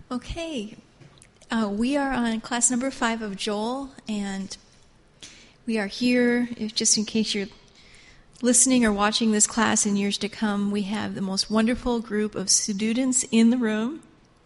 Okay, we are on class number 5 of Joel, and we are here, just in case you're listening or watching this class in years to come. We have the most wonderful group of students in the room.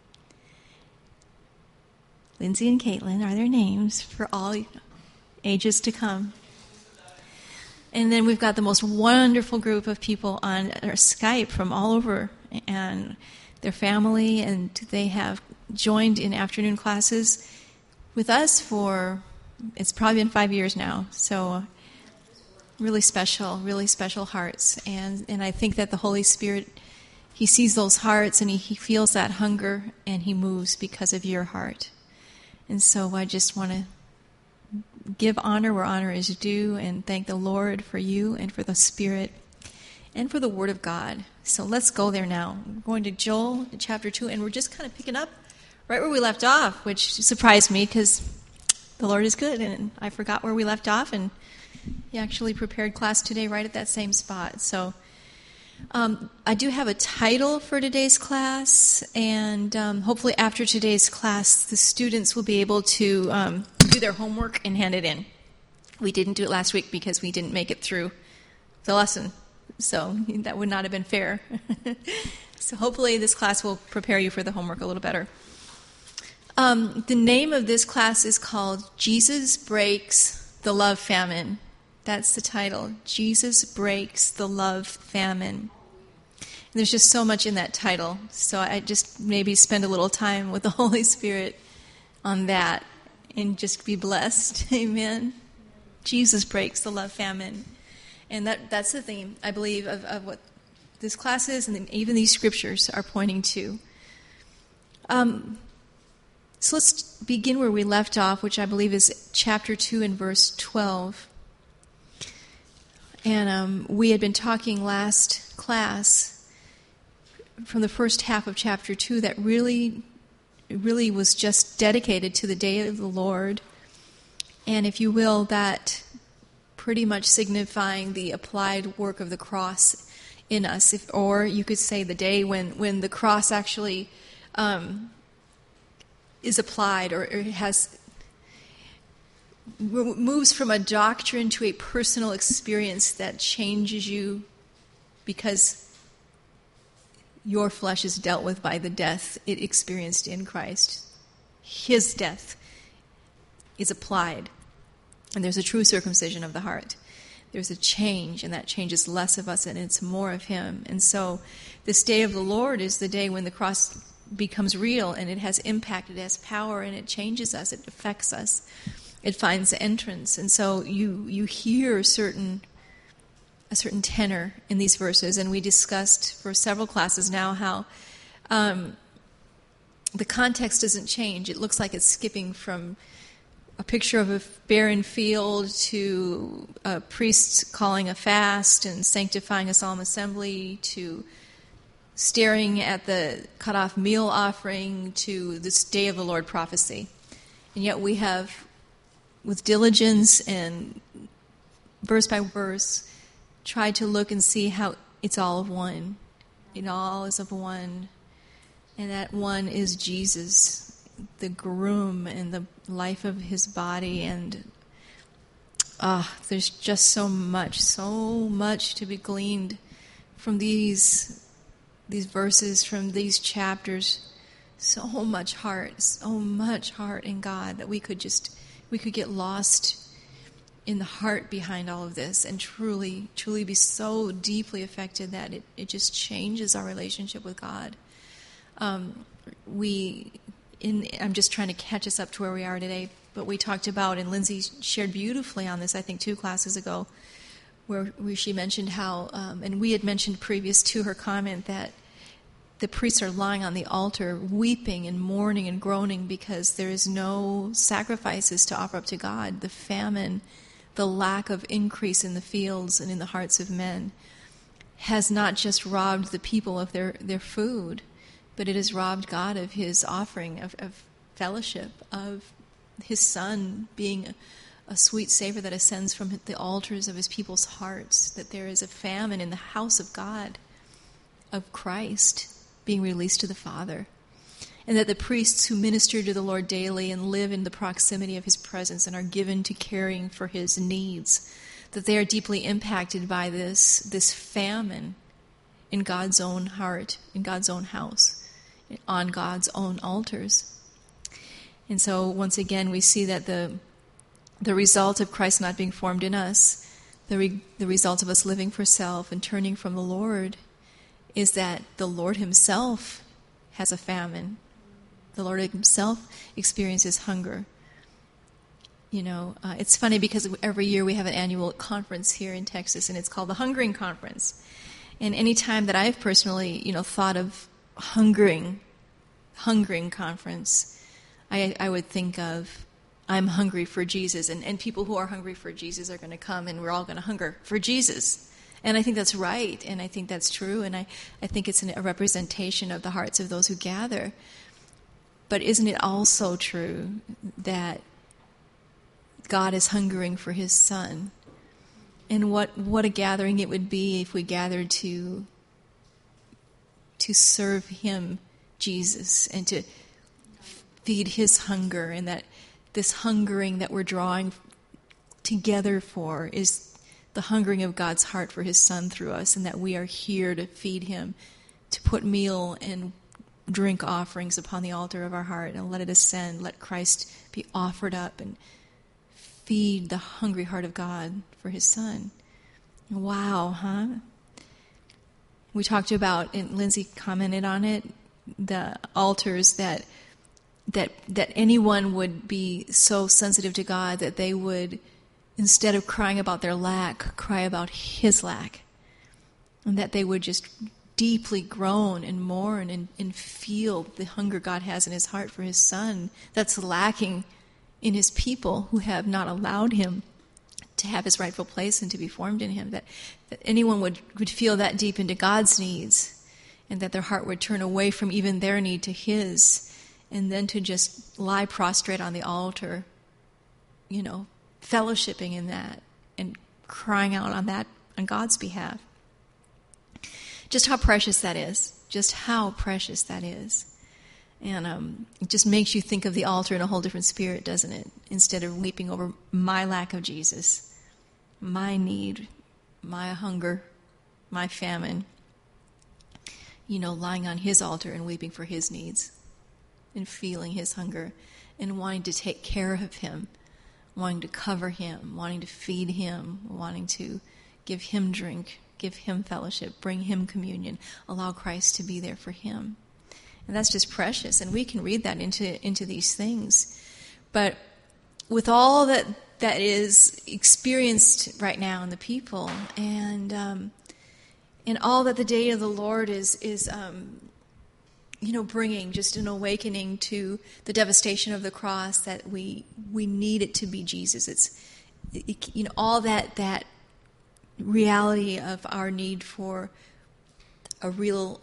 Lindsay and Caitlin are their names for all ages to come. And then we've got the most wonderful group of people on our Skype from all over, and their family, and they have joined in afternoon classes with us it's probably been 5 years now. So really special hearts. And I think that the Holy Spirit, He sees those hearts and He feels that hunger and He moves because of your heart. And so I just want to give honor where honor is due and thank the Lord for you and for the Spirit and for the Word of God. So let's go there now. We're going to Joel chapter 2, and we're just kind of picking up right where we left off, which surprised me because the Lord is good, and I forgot where we left off, and He actually prepared class today right at that same spot. So I do have a title for today's class, and hopefully after today's class, the students will be able to do their homework and hand it in. We didn't do it last week because we didn't make it through the lesson. So that would not have been fair. So hopefully this class will prepare you for the homework a little better. The name of this class is called Jesus Breaks the Love Famine. That's the title. Jesus Breaks the Love Famine. And there's just so much in that title. So I just maybe spend a little time with the Holy Spirit on that and just be blessed. Amen. Jesus breaks the love famine. And that's the theme, I believe, of what this class is, and even these scriptures are pointing to. So let's begin where we left off, which I believe is chapter 2 and verse 12. And we had been talking last class from the first half of chapter 2 that really was just dedicated to the day of the Lord. And if you will, that pretty much signifying the applied work of the cross in us, or you could say the day when the cross actually is applied, or moves from a doctrine to a personal experience that changes you because your flesh is dealt with by the death it experienced in Christ. His death is applied. And there's a true circumcision of the heart. There's a change, and that change is less of us and it's more of Him. And so this day of the Lord is the day when the cross becomes real, and it has impact, it has power, and it changes us, it affects us. It finds entrance. And so you hear a certain tenor in these verses, and we discussed for several classes now how the context doesn't change. It looks like it's skipping from a picture of a barren field to a priest calling a fast and sanctifying a solemn assembly to staring at the cut-off meal offering to this day of the Lord prophecy. And yet we have, with diligence and verse by verse, tried to look and see how it's all of one. It all is of one. And that one is Jesus, the groom and the life of His body. And there's just so much to be gleaned from these verses, from these chapters. So much heart in God that we could get lost in the heart behind all of this and truly be so deeply affected that it just changes our relationship with God. I'm just trying to catch us up to where we are today, but we talked about, and Lindsay shared beautifully on this, I think 2 classes ago, where she mentioned how, and we had mentioned previous to her comment, that the priests are lying on the altar weeping and mourning and groaning because there is no sacrifices to offer up to God. The famine, the lack of increase in the fields and in the hearts of men has not just robbed the people of their food, but it has robbed God of His offering of fellowship, of His Son being a sweet savor that ascends from the altars of His people's hearts, that there is a famine in the house of God, of Christ being released to the Father. and that the priests who minister to the Lord daily and live in the proximity of his presence and are given to caring for his needs, that they are deeply impacted by this famine in God's own heart, in God's own house, on God's own altars. And so once again we see that the result of Christ not being formed in us, the result of us living for self and turning from the Lord, is that the Lord himself has a famine. The Lord himself experiences hunger. It's funny because every year we have an annual conference here in Texas, and it's called the Hungering Conference. And any time that I've personally, thought of hungering conference, I would think of, I'm hungry for Jesus, and people who are hungry for Jesus are going to come, and we're all going to hunger for Jesus. And I think that's right, and I think that's true, and I think it's a representation of the hearts of those who gather. But isn't it also true that God is hungering for his Son? And what a gathering it would be if we gathered to serve him, Jesus, and to feed his hunger, and that this hungering that we're drawing together for is the hungering of God's heart for his Son through us, and that we are here to feed him, to put meal and drink offerings upon the altar of our heart and let it ascend, let Christ be offered up and feed the hungry heart of God for his Son. Wow, huh? We talked about, and Lindsay commented on it, the altars that anyone would be so sensitive to God that they would, instead of crying about their lack, cry about his lack. And that they would just deeply groan and mourn and feel the hunger God has in his heart for his Son that's lacking in his people who have not allowed him to have his rightful place and to be formed in him. That anyone would feel that deep into God's needs, and that their heart would turn away from even their need to his, and then to just lie prostrate on the altar, fellowshipping in that and crying out on God's behalf. Just how precious that is. Just how precious that is. And it just makes you think of the altar in a whole different spirit, doesn't it? Instead of weeping over my lack of Jesus, my need, my hunger, my famine, lying on his altar and weeping for his needs and feeling his hunger and wanting to take care of him, wanting to cover him, wanting to feed him, wanting to give him drink, give him fellowship, bring him communion, allow Christ to be there for him. And that's just precious, and we can read that into these things. But with all that is experienced right now in the people, and all that the day of the Lord is bringing, just an awakening to the devastation of the cross, that we need it to be Jesus. All that reality of our need for a real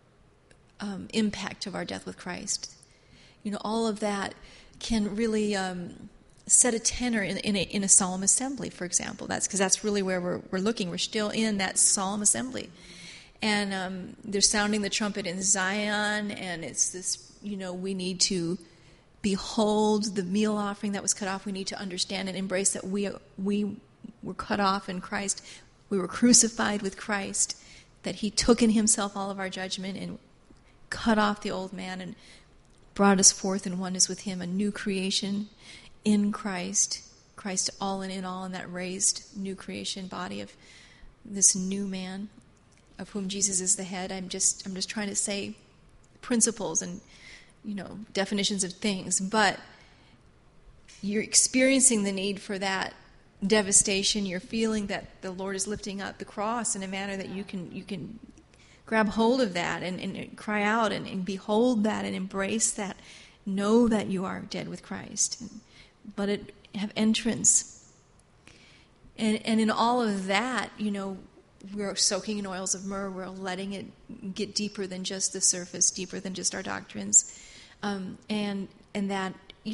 impact of our death with Christ. All of that can really set a tenor in a solemn assembly, for example. That's really where we're looking. We're still in that solemn assembly. And they're sounding the trumpet in Zion, and it's this, we need to behold the meal offering that was cut off. We need to understand and embrace that we were cut off in Christ. We were crucified with Christ, that he took in himself all of our judgment and cut off the old man and brought us forth in oneness with him, a new creation in Christ all and in all, in that raised new creation body of this new man, of whom Jesus is the head. I'm just trying to say principles and definitions of things, but you're experiencing the need for that devastation. You're feeling that the Lord is lifting up the cross in a manner that you can grab hold of that and cry out and behold that and embrace that. Know that you are dead with Christ, and let it have entrance. And in all of that, we're soaking in oils of myrrh. We're letting it get deeper than just the surface, deeper than just our doctrines, and that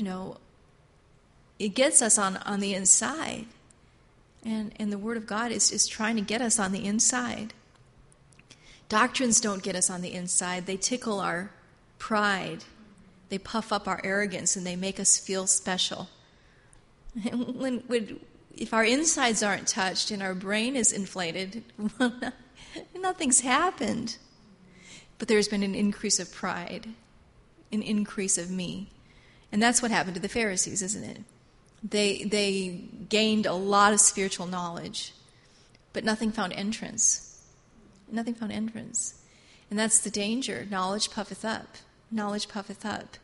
it gets us on the inside, and the Word of God is trying to get us on the inside. Doctrines don't get us on the inside. They tickle our pride. They puff up our arrogance and they make us feel special. And if our insides aren't touched and our brain is inflated, nothing's happened. But there's been an increase of pride, an increase of me. And that's what happened to the Pharisees, isn't it? They gained a lot of spiritual knowledge, but nothing found entrance. Nothing found entrance. And that's the danger. Knowledge puffeth up. Knowledge puffeth up.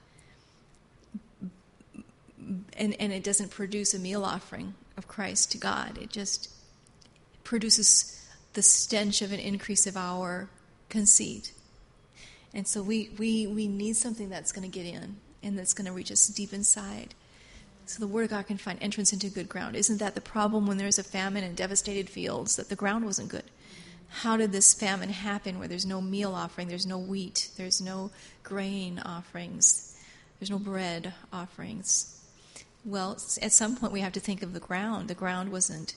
And it doesn't produce a meal offering of Christ to God. It just produces the stench of an increase of our conceit. And so we need something that's going to get in and that's going to reach us deep inside. So the Word of God can find entrance into good ground. Isn't that the problem when there's a famine and devastated fields, that the ground wasn't good? How did this famine happen where there's no meal offering, there's no wheat, there's no grain offerings, there's no bread offerings? Well, at some point we have to think of the ground. The ground wasn't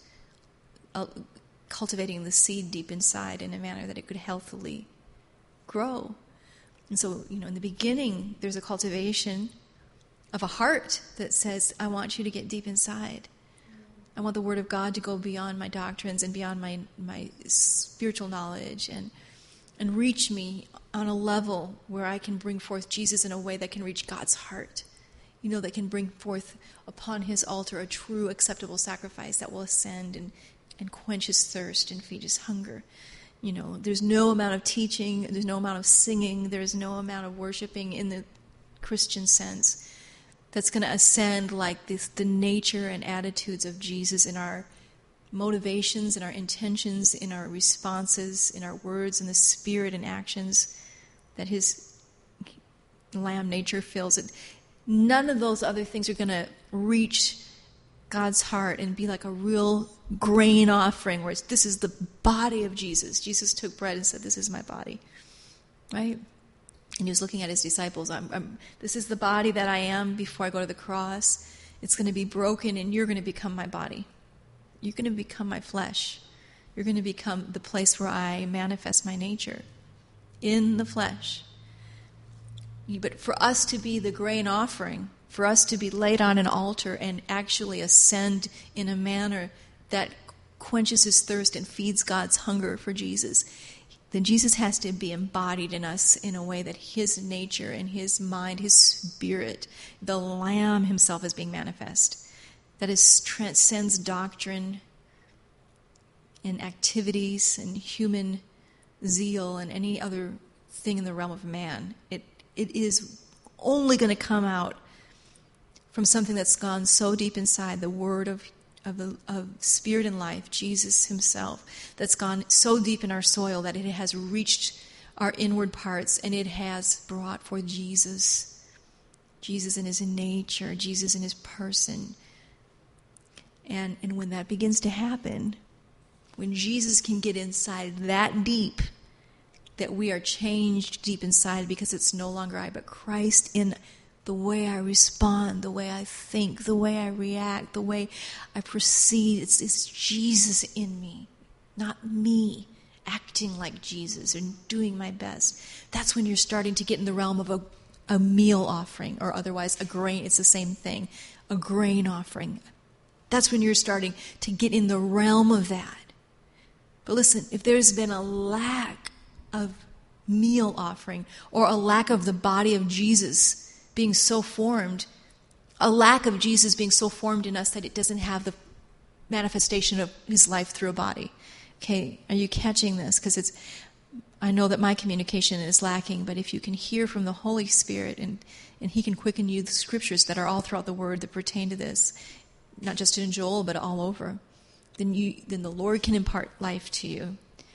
cultivating the seed deep inside in a manner that it could healthily grow. And so, in the beginning, there's a cultivation of a heart that says, I want you to get deep inside. I want the Word of God to go beyond my doctrines and beyond my spiritual knowledge and reach me on a level where I can bring forth Jesus in a way that can reach God's heart. That can bring forth upon His altar a true acceptable sacrifice that will ascend and quench His thirst and feed His hunger. There's no amount of teaching, there's no amount of singing, there's no amount of worshiping in the Christian sense that's going to ascend like the nature and attitudes of Jesus in our motivations, in our intentions, in our responses, in our words, in the spirit and actions that His lamb nature fills it. None of those other things are going to reach God's heart and be like a real grain offering where this is the body of Jesus. Jesus took bread and said, this is my body. Right? And He was looking at His disciples. This is the body that I am before I go to the cross. It's going to be broken and you're going to become my body. You're going to become my flesh. You're going to become the place where I manifest my nature in the flesh. But for us to be the grain offering, for us to be laid on an altar and actually ascend in a manner that quenches His thirst and feeds God's hunger for Jesus, then Jesus has to be embodied in us in a way that His nature and His mind, His spirit, the Lamb Himself is being manifest. That transcends doctrine and activities and human zeal and any other thing in the realm of man. It is only going to come out from something that's gone so deep inside, the Word of spirit and life, Jesus Himself, that's gone so deep in our soil that it has reached our inward parts and it has brought forth Jesus in His nature, Jesus in His person. And when that begins to happen, when Jesus can get inside that deep, that we are changed deep inside because it's no longer I, but Christ in the way I respond, the way I think, the way I react, the way I proceed. It's Jesus in me, not me acting like Jesus and doing my best. That's when you're starting to get in the realm of a meal offering, or otherwise a grain. It's the same thing, a grain offering. That's when you're starting to get in the realm of that. But listen, if there's been a lack of meal offering, or a lack of the body of Jesus being so formed, a lack of Jesus being so formed in us that it doesn't have the manifestation of His life through a body. Okay, are you catching this? Because I know that my communication is lacking, but if you can hear from the Holy Spirit and He can quicken you the scriptures that are all throughout the Word that pertain to this, not just in Joel, but all over, then the Lord can impart life to you.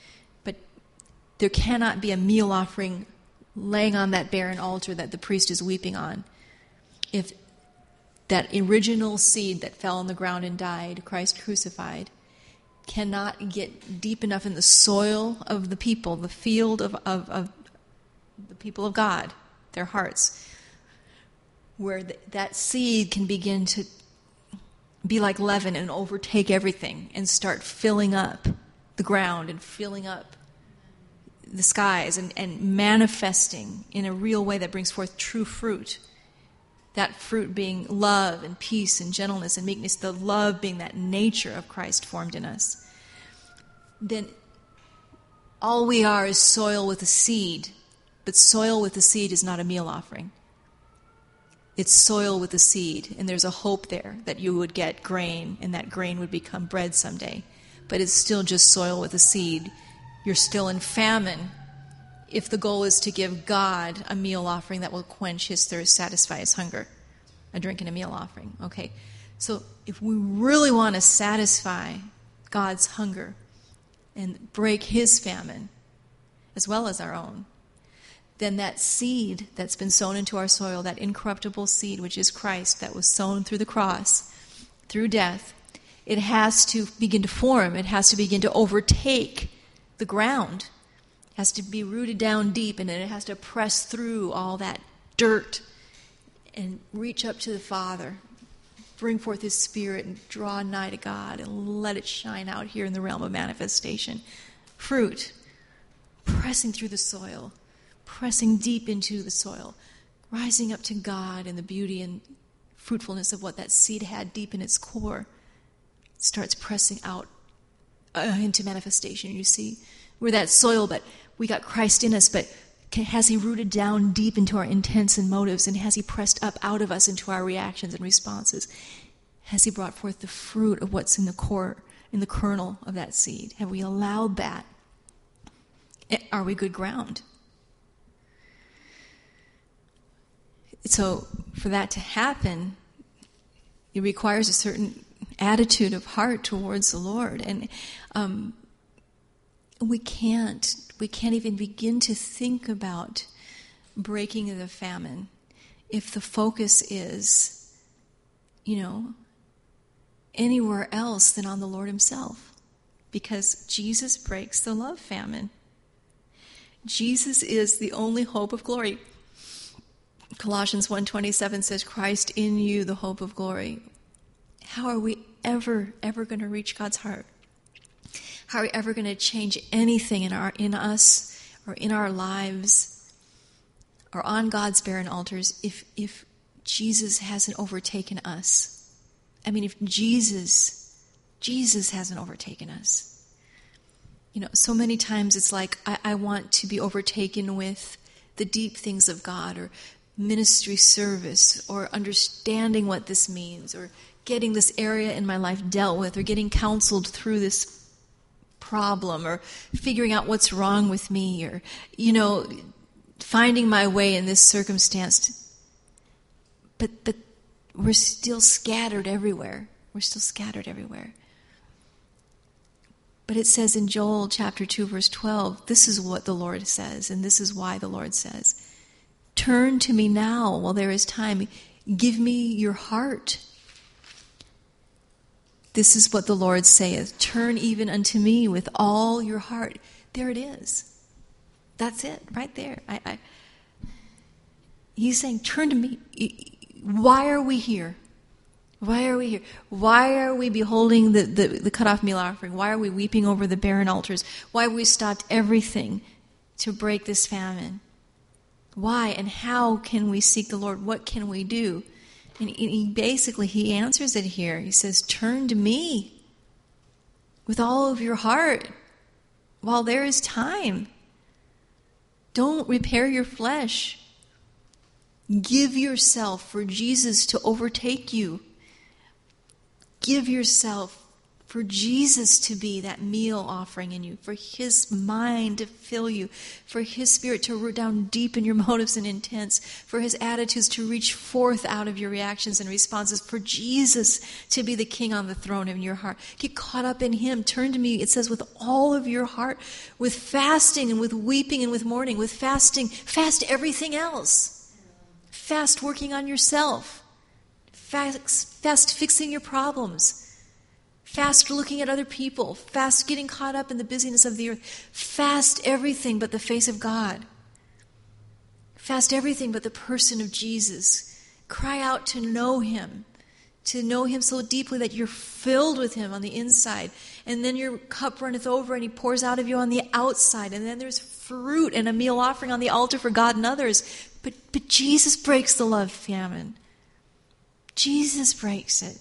There cannot be a meal offering laying on that barren altar that the priest is weeping on if that original seed that fell on the ground and died, Christ crucified, cannot get deep enough in the soil of the people, the field of the people of God, their hearts, where that seed can begin to be like leaven and overtake everything and start filling up the ground and filling up the skies and manifesting in a real way that brings forth true fruit that fruit being love and peace and gentleness and meekness, the love being that nature of Christ formed in us, then all we are is soil with a seed. But soil with a seed is not a meal offering. It's soil with a seed, and there's a hope there that you would get grain, and that grain would become bread someday. But it's still just soil with a seed. You're still in famine if the goal is to give God a meal offering that will quench his thirst, satisfy his hunger. A drink and a meal offering. Okay, so if we really want to satisfy God's hunger and break his famine, as well as our own, then that seed that's been sown into our soil, that incorruptible seed, which is Christ, that was sown through the cross, through death, it has to begin to form. It has to begin to overtake the ground. It has to be rooted down deep, and then it has to press through all that dirt and reach up to the Father, bring forth his Spirit, and draw nigh to God, and let it shine out here in the realm of manifestation. Fruit, pressing through the soil, pressing deep into the soil, rising up to God in the beauty and fruitfulness of what that seed had deep in its core. It starts pressing out into manifestation, you see. We're that soil, but we got Christ in us, but has he rooted down deep into our intents and motives, and has he pressed up out of us into our reactions and responses? Has he brought forth the fruit of what's in the core, in the kernel of that seed? Have we allowed that? Are we good ground? So for that to happen, it requires a certain attitude of heart towards the Lord. And we can't even begin to think about breaking the famine if the focus is, anywhere else than on the Lord himself. Because Jesus breaks the love famine. Jesus is the only hope of glory. Colossians 1:27 says, Christ in you, the hope of glory. How are we ever going to reach God's heart? How are we ever going to change anything in us or in our lives or on God's barren altars if Jesus hasn't overtaken us? I mean, if Jesus hasn't overtaken us. So many times it's like I want to be overtaken with the deep things of God, or ministry service, or understanding what this means, or getting this area in my life dealt with, or getting counseled through this problem, or figuring out what's wrong with me, or, finding my way in this circumstance. But we're still scattered everywhere. But it says in Joel chapter 2, verse 12, this is what the Lord says, and this is why the Lord says, turn to me now while there is time. Give me your heart. This is what the Lord saith. Turn even unto me with all your heart. There it is. That's it, right there. He's saying, turn to me. Why are we here? Why are we here? Why are we beholding the cut-off meal offering? Why are we weeping over the barren altars? Why have we stopped everything to break this famine? Why and how can we seek the Lord? What can we do? And he answers it here. He says, turn to me with all of your heart while there is time. Don't repair your flesh. Give yourself for Jesus to overtake you. Give yourself for Jesus to be that meal offering in you, for his mind to fill you, for his Spirit to root down deep in your motives and intents, for his attitudes to reach forth out of your reactions and responses, for Jesus to be the king on the throne in your heart. Get caught up in him. Turn to me, it says, with all of your heart, with fasting and with weeping and with mourning, with fasting. Fast everything else. Fast working on yourself. Fast fixing your problems. Fast looking at other people. Fast getting caught up in the busyness of the earth. Fast everything but the face of God. Fast everything but the person of Jesus. Cry out to know him so deeply that you're filled with him on the inside. And then your cup runneth over and he pours out of you on the outside. And then there's fruit and a meal offering on the altar for God and others. But Jesus breaks the love famine. Jesus breaks it.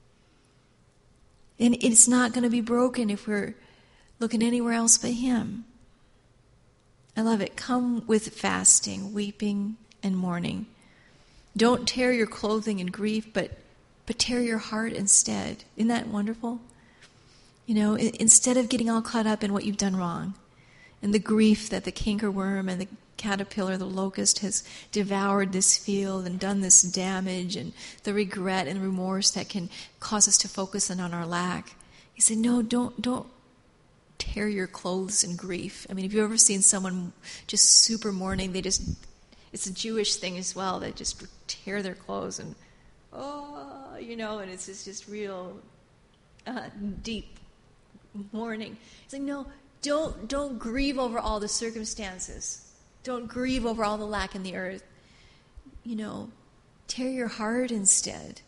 And it's not going to be broken if we're looking anywhere else but him. I love it. Come with fasting, weeping, and mourning. Don't tear your clothing in grief, but tear your heart instead. Isn't that wonderful? You know, instead of getting all caught up in what you've done wrong, and the grief that the cankerworm and the caterpillar, the locust, has devoured this field and done this damage, and the regret and remorse that can cause us to focus on our lack. He said, no, don't tear your clothes in grief. I mean, have you ever seen someone just super mourning? It's a Jewish thing as well. They just tear their clothes and, and it's just real deep mourning. He's like, no, don't grieve over all the circumstances. Don't grieve over all the lack in the earth. You know, tear your heart instead.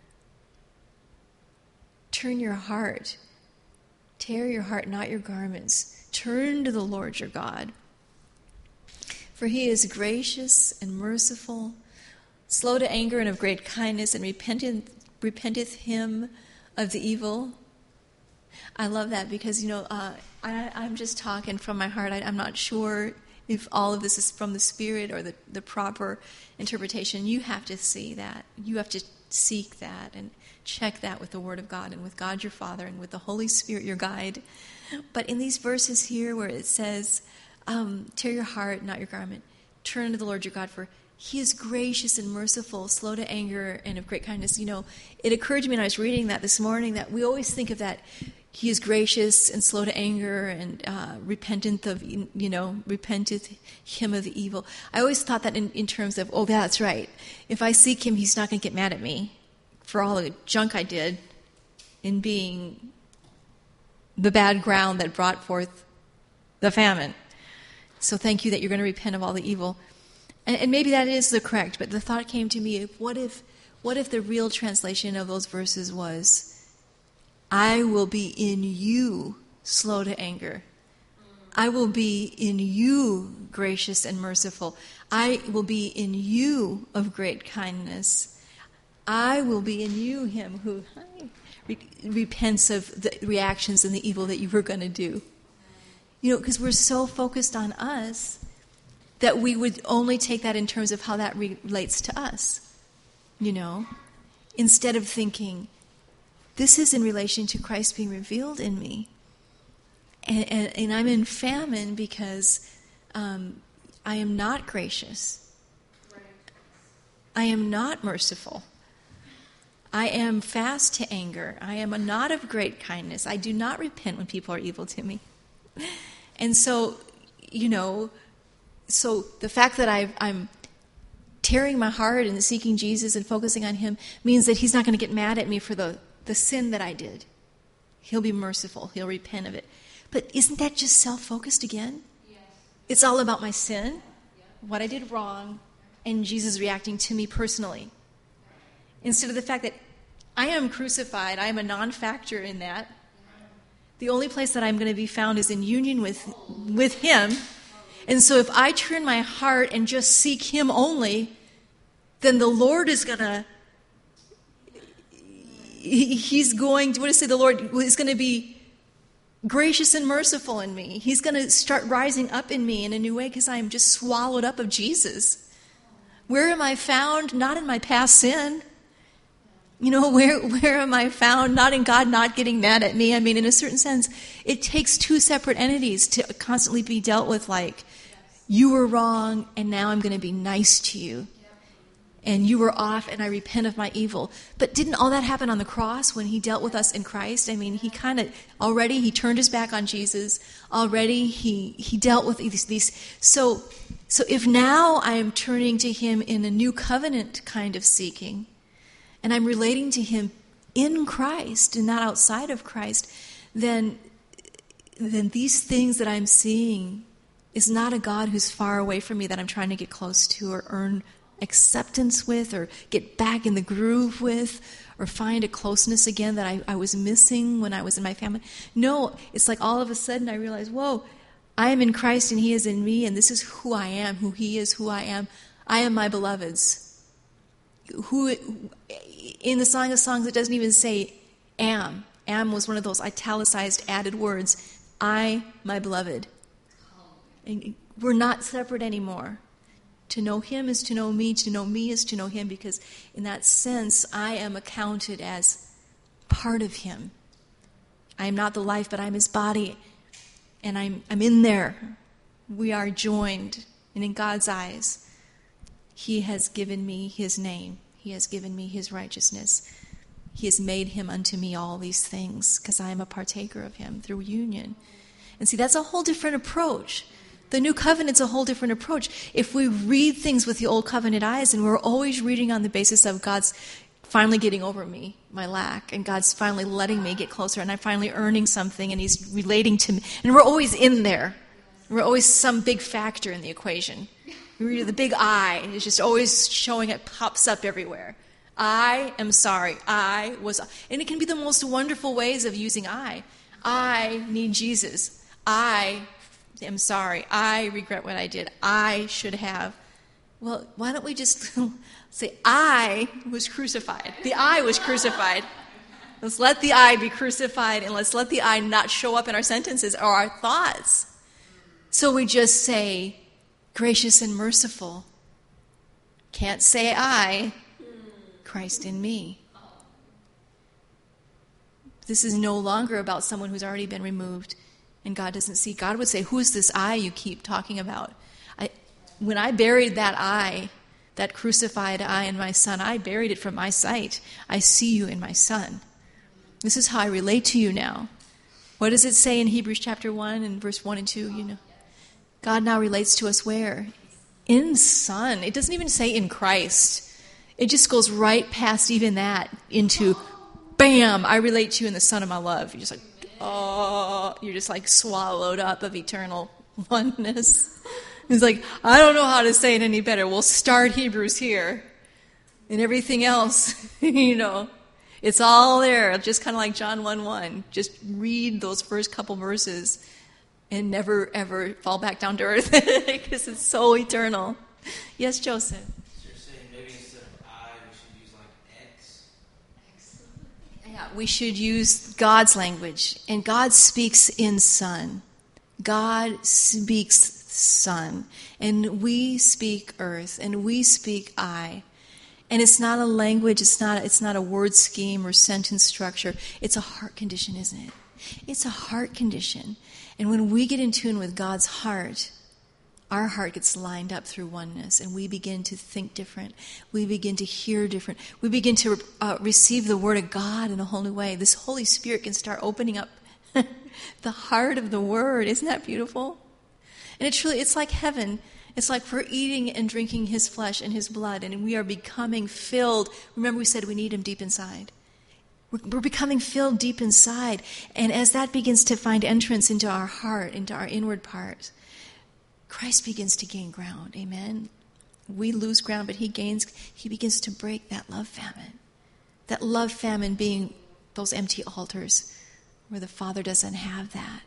Turn your heart. Tear your heart, not your garments. Turn to the Lord your God. For he is gracious and merciful, slow to anger and of great kindness, and repenteth him of the evil. I love that because, I'm just talking from my heart. I'm not sure if all of this is from the Spirit or the proper interpretation. You have to see that. You have to seek that and check that with the Word of God and with God your Father and with the Holy Spirit your guide. But in these verses here where it says, tear your heart, not your garment, turn to the Lord your God, for he is gracious and merciful, slow to anger, and of great kindness. You know, it occurred to me when I was reading that this morning that we always think of that he is gracious and slow to anger and repenteth him of the evil. I always thought that in terms of, that's right. If I seek him, he's not going to get mad at me for all the junk I did in being the bad ground that brought forth the famine. So thank you that you're going to repent of all the evil. And maybe that is the correct, but the thought came to me, what if the real translation of those verses was, I will be in you slow to anger. I will be in you gracious and merciful. I will be in you of great kindness. I will be in you him who repents of the reactions and the evil that you were going to do. You know, because we're so focused on us that we would only take that in terms of how that relates to us, instead of thinking, this is in relation to Christ being revealed in me. And I'm in famine because I am not gracious. I am not merciful. I am fast to anger. I am not of great kindness. I do not repent when people are evil to me. And so, so the fact that I'm tearing my heart and seeking Jesus and focusing on him means that he's not going to get mad at me for the sin that I did. He'll be merciful. He'll repent of it. But isn't that just self-focused again? Yes. It's all about my sin, what I did wrong, and Jesus reacting to me personally. Instead of the fact that I am crucified, I am a non-factor in that. The only place that I'm going to be found is in union with him. And so if I turn my heart and just seek him only, then the Lord is going to, the Lord is going to be gracious and merciful in me. He's going to start rising up in me in a new way because I am just swallowed up of Jesus. Where am I found? Not in my past sin. Where am I found? Not in God not getting mad at me. I mean, in a certain sense, it takes two separate entities to constantly be dealt with like, you were wrong, and now I'm going to be nice to you. And you were off, and I repent of my evil. But didn't all that happen on the cross when he dealt with us in Christ? I mean, he turned his back on Jesus. Already he dealt with these. So if now I am turning to him in a new covenant kind of seeking, and I'm relating to him in Christ and not outside of Christ, then these things that I'm seeing is not a God who's far away from me that I'm trying to get close to or earn acceptance with or get back in the groove with or find a closeness again that I was missing when I was in my family. No, it's like all of a sudden I realize, whoa, I am in Christ and he is in me, and this is who I am, who he is, who I am. I am my beloved's. in the Song of Songs, it doesn't even say am. Am was one of those italicized added words. I, my beloved. And we're not separate anymore. To know him is to know me. To know me is to know him, because in that sense, I am accounted as part of him. I am not the life, but I'm his body. And I'm in there. We are joined. And in God's eyes, he has given me his name. He has given me his righteousness. He has made him unto me all these things, because I am a partaker of him through union. And see, that's a whole different approach. The new covenant's a whole different approach. If we read things with the old covenant eyes, and we're always reading on the basis of God's finally getting over me, my lack, and God's finally letting me get closer, and I'm finally earning something, and he's relating to me. And we're always in there. We're always some big factor in the equation. We read the big I. It's just always showing, it pops up everywhere. I am sorry. I was. And it can be the most wonderful ways of using I. I need Jesus. I am sorry. I regret what I did. I should have. Well, why don't we just say, I was crucified. The I was crucified. Let's let the I be crucified, and let's let the I not show up in our sentences or our thoughts. So we just say, gracious and merciful. Can't say I, Christ in me. This is no longer about someone who's already been removed and God doesn't see. God would say, who's this I you keep talking about? When I buried that I, that crucified I in my son, I buried it from my sight. I see you in my son. This is how I relate to you now. What does it say in Hebrews chapter 1 and verse 1 and 2? You know, God now relates to us where? In Son. It doesn't even say in Christ. It just goes right past even that into, bam, I relate to you in the Son of my love. You're just like, oh, you're just like swallowed up of eternal oneness. It's like, I don't know how to say it any better. We'll start Hebrews here. And everything else, you know, it's all there. Just kind of like John 1:1. Just read those first couple verses and never, ever fall back down to earth because it's so eternal. Yes, Joseph? So you're saying maybe instead of I, we should use like X? Yeah, we should use God's language. And God speaks in Son. God speaks Son. And we speak earth. And we speak I. And it's not a language, it's not a word scheme or sentence structure. It's a heart condition, isn't it? It's a heart condition. And when we get in tune with God's heart, our heart gets lined up through oneness, and we begin to think different. We begin to hear different. We begin to receive the Word of God in a whole new way. This Holy Spirit can start opening up the heart of the Word. Isn't that beautiful? And it's like heaven. It's like we're eating and drinking his flesh and his blood, and we are becoming filled. Remember we said we need him deep inside. We're becoming filled deep inside. And as that begins to find entrance into our heart, into our inward part, Christ begins to gain ground. Amen? We lose ground, but he begins to break that love famine. That love famine being those empty altars where the Father doesn't have that.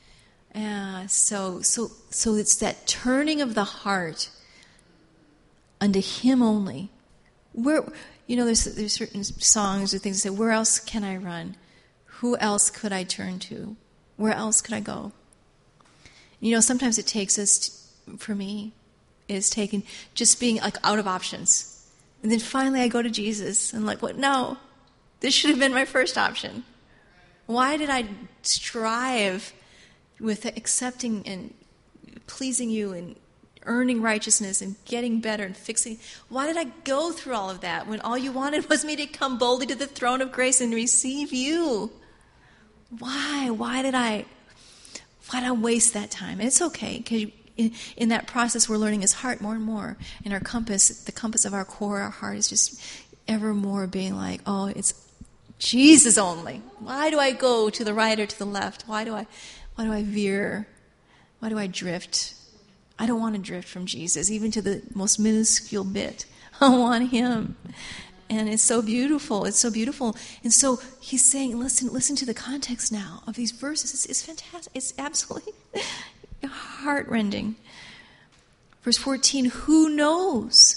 So it's that turning of the heart unto him only. Where, you know, there's certain songs or things that say, where else can I run? Who else could I turn to? Where else could I go? You know, sometimes it takes us, for me, it's taken just being like out of options. And then finally I go to Jesus and like, what? No, this should have been my first option. Why did I strive with accepting and pleasing you and earning righteousness and getting better and fixing? Why did I go through all of that when all you wanted was me to come boldly to the throne of grace and receive you? Why? Why did I waste that time? And it's okay, because in that process we're learning his heart more and more. And our compass, the compass of our core, our heart is just ever more being like, oh, it's Jesus only. Why do I go to the right or to the left? Why do I veer? Why do I drift? I don't want to drift from Jesus, even to the most minuscule bit. I want him. And it's so beautiful. It's so beautiful. And so he's saying, listen to the context now of these verses. It's fantastic. It's absolutely heart-rending. Verse 14, who knows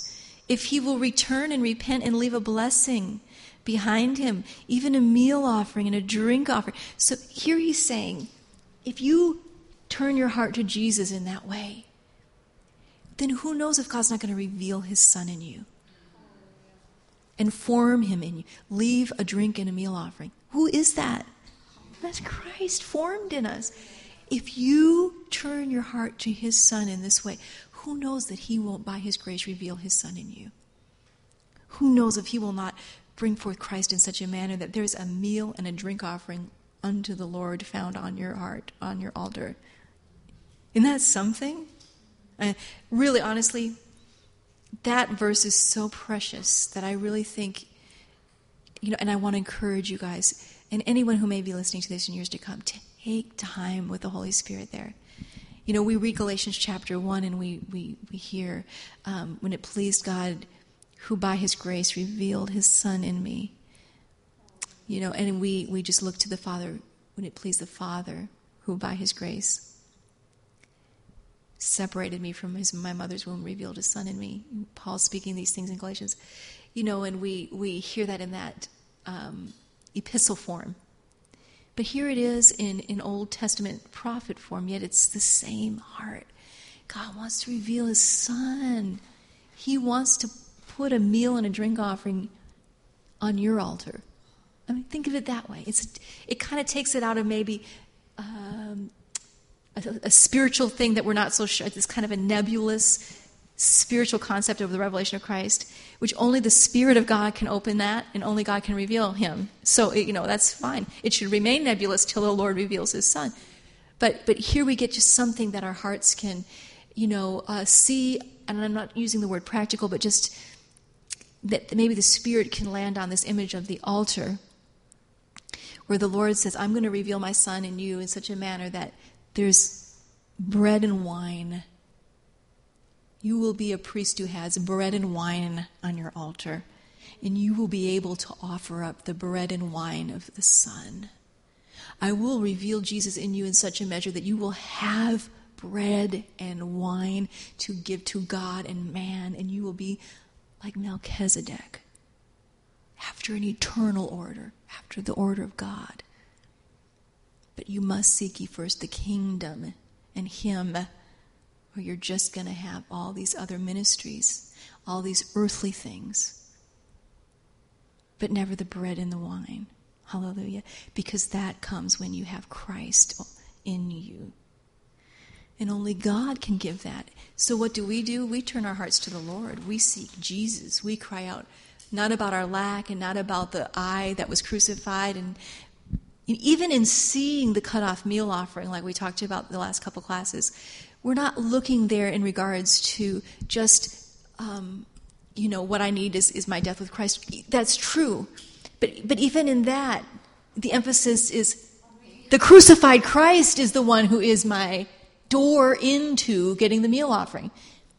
if he will return and repent and leave a blessing behind him, even a meal offering and a drink offering. So here he's saying, if you turn your heart to Jesus in that way, then who knows if God's not going to reveal his Son in you and form him in you. Leave a drink and a meal offering. Who is that? That's Christ formed in us. If you turn your heart to his Son in this way, who knows that he won't, by his grace, reveal his Son in you? Who knows if he will not bring forth Christ in such a manner that there's a meal and a drink offering unto the Lord found on your heart, on your altar? Isn't that something? Really, honestly, that verse is so precious that I really think, and I want to encourage you guys, and anyone who may be listening to this in years to come, take time with the Holy Spirit there. We read Galatians chapter 1 and we hear, when it pleased God, who by his grace revealed his Son in me. And we just look to the Father, when it pleased the Father, who by his grace separated me from my mother's womb, revealed his Son in me. Paul's speaking these things in Galatians. And we hear that in that epistle form. But here it is in Old Testament prophet form, yet it's the same heart. God wants to reveal his Son. He wants to put a meal and a drink offering on your altar. I mean, think of it that way. It kind of takes it out of maybe a spiritual thing that we're not so sure. It's kind of a nebulous spiritual concept of the revelation of Christ, which only the Spirit of God can open that, and only God can reveal him. So, that's fine. It should remain nebulous till the Lord reveals his Son. But here we get just something that our hearts can, see, and I'm not using the word practical, but just that maybe the Spirit can land on this image of the altar where the Lord says, I'm going to reveal my Son in you in such a manner that there's bread and wine. You will be a priest who has bread and wine on your altar, and you will be able to offer up the bread and wine of the Son. I will reveal Jesus in you in such a measure that you will have bread and wine to give to God and man, and you will be like Melchizedek, after an eternal order, after the order of God. But you must seek ye first the kingdom and him, or you're just going to have all these other ministries, all these earthly things, but never the bread and the wine. Hallelujah. Because that comes when you have Christ in you. And only God can give that. So what do? We turn our hearts to the Lord. We seek Jesus. We cry out, not about our lack and not about the I that was crucified. And even in seeing the cut-off meal offering, like we talked about the last couple classes, we're not looking there in regards to just, what I need is my death with Christ. That's true. But even in that, the emphasis is the crucified Christ is the one who is my door into getting the meal offering.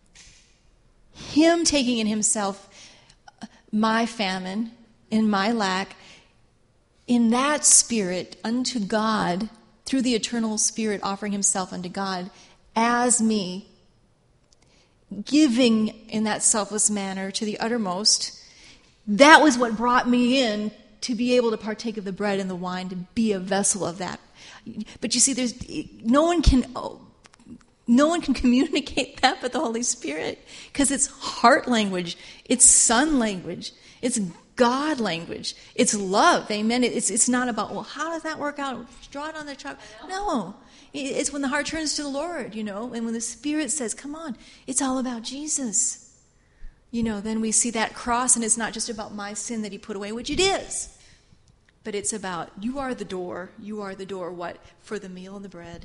Him taking in himself my famine and my lack, in that spirit unto God, through the eternal Spirit offering himself unto God as me, giving in that selfless manner to the uttermost. That was what brought me in to be able to partake of the bread and the wine, to be a vessel of that. But you see, there's no one can communicate that but the Holy Spirit, because it's heart language, it's Son language, it's God language, it's love. Amen. It's not about, well, how does that work out? Draw it on the chalk. No. It's when the heart turns to the Lord, and when the Spirit says, come on, it's all about Jesus. Then we see that cross, and it's not just about my sin that he put away, which it is. But it's about, you are the door. You are the door, what? For the meal and the bread.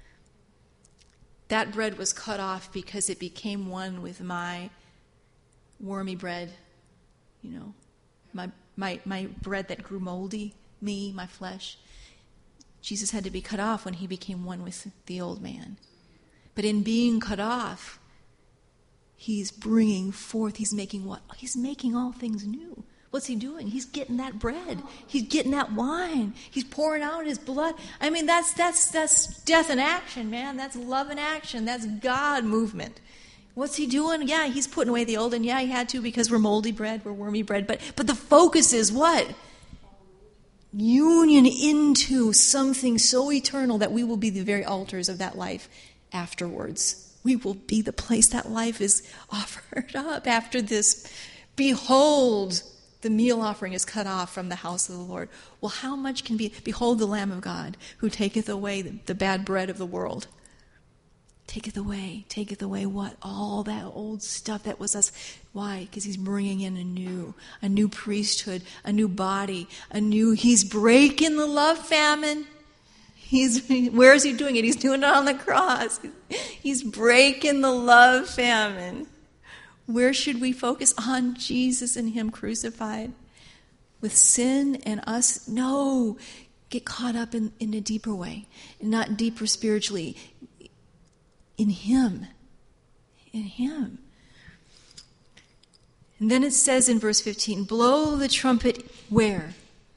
That bread was cut off because it became one with my wormy bread, my bread that grew moldy, me, my flesh. Jesus had to be cut off when he became one with the old man. But in being cut off, he's bringing forth, he's making what? He's making all things new. What's he doing? He's getting that bread. He's getting that wine. He's pouring out his blood. I mean, that's death in action, man. That's love in action. That's God movement. What's he doing? Yeah, he's putting away the old, and yeah, he had to because we're moldy bread, we're wormy bread. But the focus is what? Union into something so eternal that we will be the very altars of that life afterwards. We will be the place that life is offered up after this. Behold, the meal offering is cut off from the house of the Lord. Well, how much can be? Behold the Lamb of God, who taketh away the bad bread of the world. Taketh away what? All that old stuff that was us. Why? Because he's bringing in a new priesthood, a new body, he's breaking the love famine. Where is he doing it? He's doing it on the cross. He's breaking the love famine. Where should we focus? On Jesus and him crucified. With sin and us? No. Get caught up in a deeper way. Not deeper spiritually. In him. In him. And then it says in verse 15, blow the trumpet where?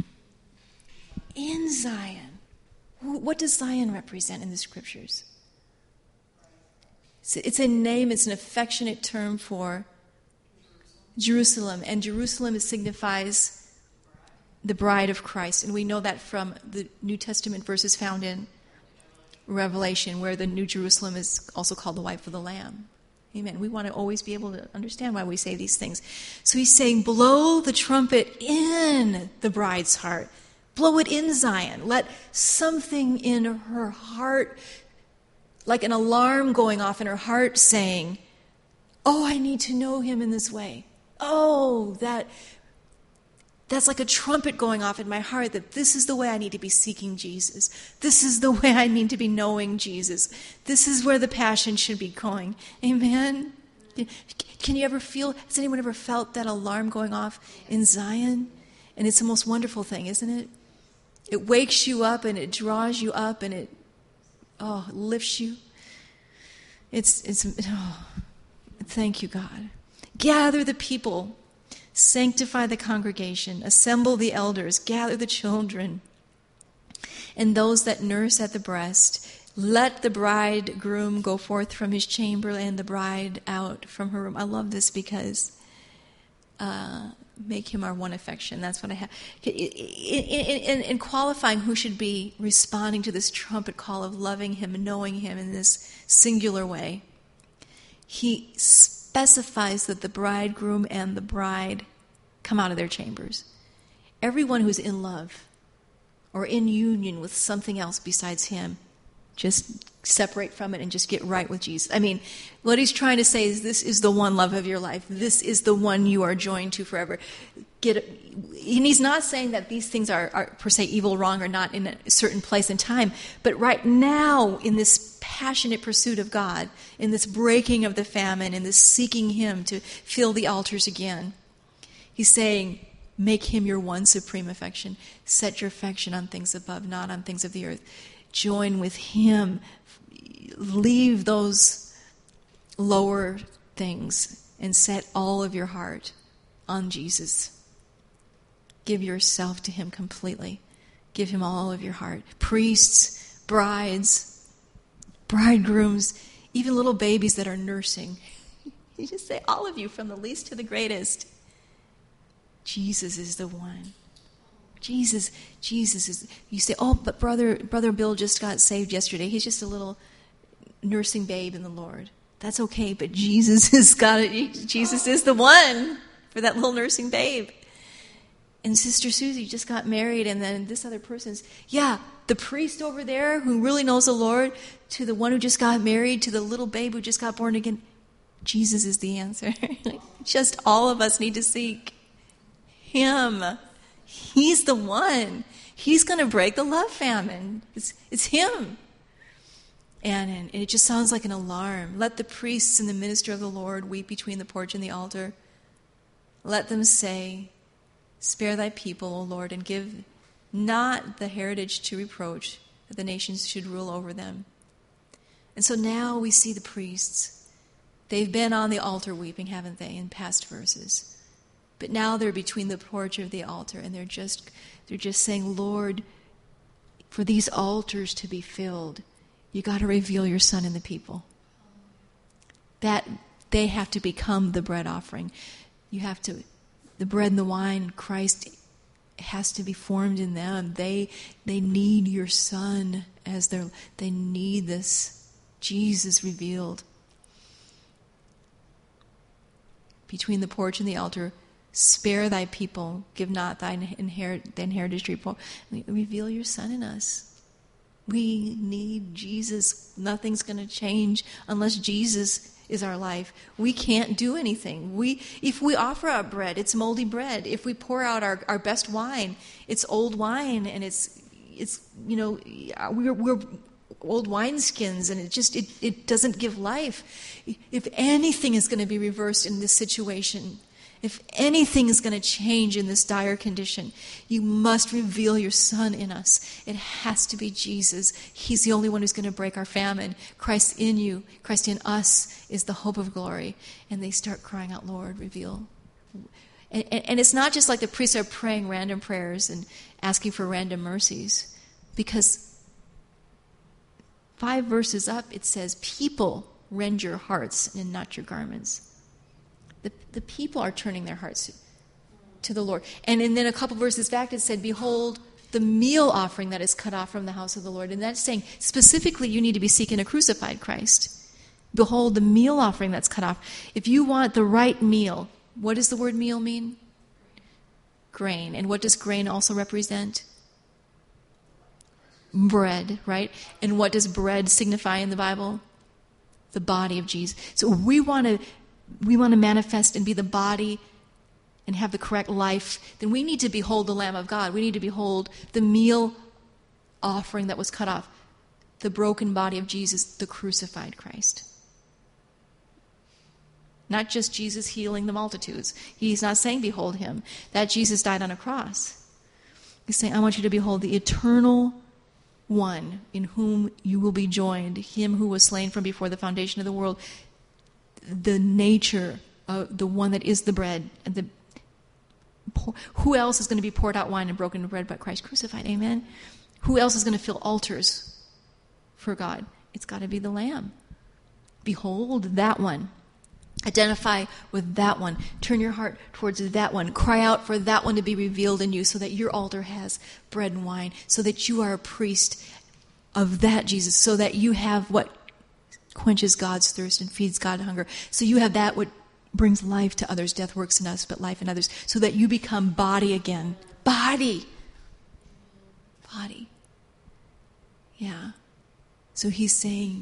In Zion. What does Zion represent in the scriptures? It's a name, it's an affectionate term for Jerusalem. And Jerusalem signifies the bride of Christ. And we know that from the New Testament verses found in Revelation, where the New Jerusalem is also called the wife of the Lamb. Amen. We want to always be able to understand why we say these things. So he's saying, blow the trumpet in the bride's heart. Blow it in Zion. Let something in her heart, like an alarm going off in her heart saying, oh, I need to know him in this way. Oh, that's like a trumpet going off in my heart that this is the way I need to be seeking Jesus. This is the way I need to be knowing Jesus. This is where the passion should be going. Amen? Can you ever has anyone ever felt that alarm going off in Zion? And it's the most wonderful thing, isn't it? It wakes you up and it draws you up and it lifts you. Thank you, God. Gather the people. Sanctify the congregation, assemble the elders, gather the children, and those that nurse at the breast. Let the bridegroom go forth from his chamber and the bride out from her room. I love this because make him our one affection. That's what I have. In qualifying who should be responding to this trumpet call of loving him and knowing him in this singular way, he specifies that the bridegroom and the bride come out of their chambers. Everyone who's in love or in union with something else besides him, just separate from it and just get right with Jesus. I mean, what he's trying to say is this is the one love of your life. This is the one you are joined to forever. And he's not saying that these things are per se evil, wrong, or not in a certain place and time. But right now, in this passionate pursuit of God, in this breaking of the famine, in this seeking him to fill the altars again, he's saying, make him your one supreme affection. Set your affection on things above, not on things of the earth. Join with him. Leave those lower things and set all of your heart on Jesus. Give yourself to him completely. Give him all of your heart. Priests, brides, bridegrooms, even little babies that are nursing. You just say, all of you, from the least to the greatest. Jesus is the one. Jesus is. You say, oh, but brother Bill just got saved yesterday. He's just a little nursing babe in the Lord. That's okay, but Jesus is the one for that little nursing babe. And Sister Susie just got married, and then this other person's, the priest over there who really knows the Lord, to the one who just got married, to the little babe who just got born again. Jesus is the answer. Just all of us need to seek him. He's the one. He's going to break the love famine. It's him. And it just sounds like an alarm. Let the priests and the minister of the Lord weep between the porch and the altar. Let them say, spare thy people, O Lord, and give not the heritage to reproach, that the nations should rule over them. And so now we see the priests. They've been on the altar weeping, haven't they, in past verses. But now they're between the porch of the altar, and they're just saying, Lord, for these altars to be filled, you got to reveal your Son in the people. That They have to become the bread offering. The bread and the wine, Christ has to be formed in them. They need your Son they need this Jesus revealed. Between the porch and the altar, spare thy people, give not thine inheritance to people. Reveal your Son in us. We need Jesus. Nothing's going to change unless Jesus is our life. We can't do anything. If we offer up bread, it's moldy bread. If we pour out our best wine, it's old wine, and it's we're old wineskins, and it doesn't give life. If anything is going to be reversed in this situation, if anything is going to change in this dire condition, you must reveal your Son in us. It has to be Jesus. He's the only one who's going to break our famine. Christ in you, Christ in us is the hope of glory. And they start crying out, Lord, reveal. And it's not just like the priests are praying random prayers and asking for random mercies, because 5 verses up it says, people, rend your hearts and not your garments. The people are turning their hearts to the Lord. And then a couple verses back it said, behold, the meal offering that is cut off from the house of the Lord. And that's saying, specifically, you need to be seeking a crucified Christ. Behold, the meal offering that's cut off. If you want the right meal, what does the word meal mean? Grain. And what does grain also represent? Bread, right? And what does bread signify in the Bible? The body of Jesus. So we want to manifest and be the body and have the correct life, then we need to behold the Lamb of God. We need to behold the meal offering that was cut off, the broken body of Jesus, the crucified Christ. Not just Jesus healing the multitudes. He's not saying behold him. That Jesus died on a cross. He's saying, I want you to behold the eternal one in whom you will be joined, him who was slain from before the foundation of the world, the nature of the one that is the bread. And who else is going to be poured out wine and broken bread but Christ crucified? Amen? Who else is going to fill altars for God? It's got to be the Lamb. Behold that one. Identify with that one. Turn your heart towards that one. Cry out for that one to be revealed in you so that your altar has bread and wine, so that you are a priest of that Jesus, so that you have what quenches God's thirst and feeds God's hunger. So you have that what brings life to others. Death works in us, but life in others. So that you become body again. Body. Yeah. So he's saying